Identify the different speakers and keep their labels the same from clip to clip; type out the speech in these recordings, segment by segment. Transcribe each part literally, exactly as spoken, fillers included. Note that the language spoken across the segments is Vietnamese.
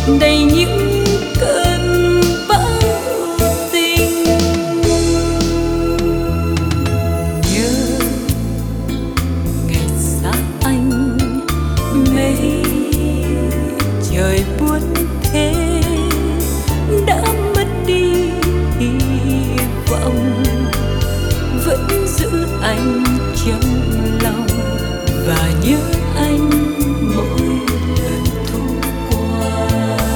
Speaker 1: đầy những cơn bão tình. Nhớ ngày xa anh, mây trời buốt thế đã mất đi hy vọng, vẫn giữ anh trong lòng và nhớ anh mỗi lần thu qua.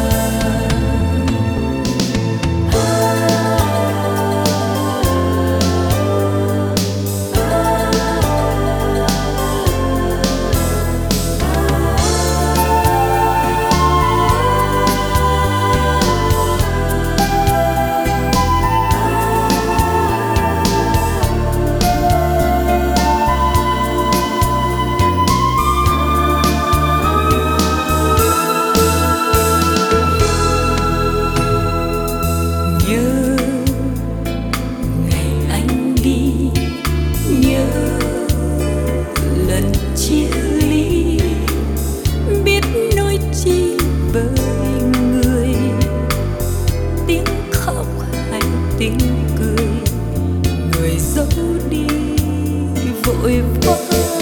Speaker 1: Tiếng cười người dấu đi vội vã.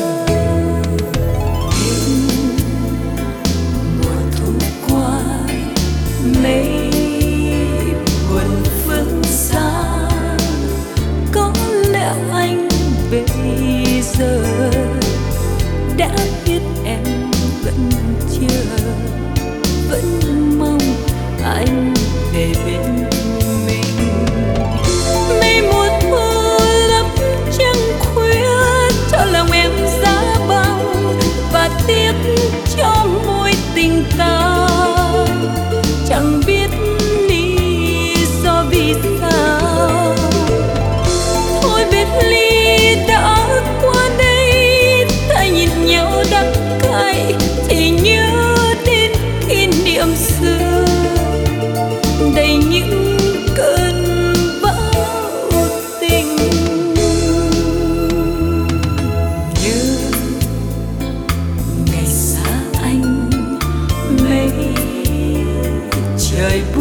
Speaker 1: Mùa thu qua mây buồn phương xa, có lẽ anh bây giờ đã biết em vẫn chờ, vẫn mong anh về bên mình. Mây mùa thu lấp trăng khuya cho lòng em giá băng, và tiếc cho mối tình ta chẳng biết lý do vì sao. Thôi biệt ly đã qua đây, ta nhìn nhau đắng cay thì nhớ đến kỷ niệm xưa đầy những cơn bão tình. Nhớ ngày xa anh, mây trời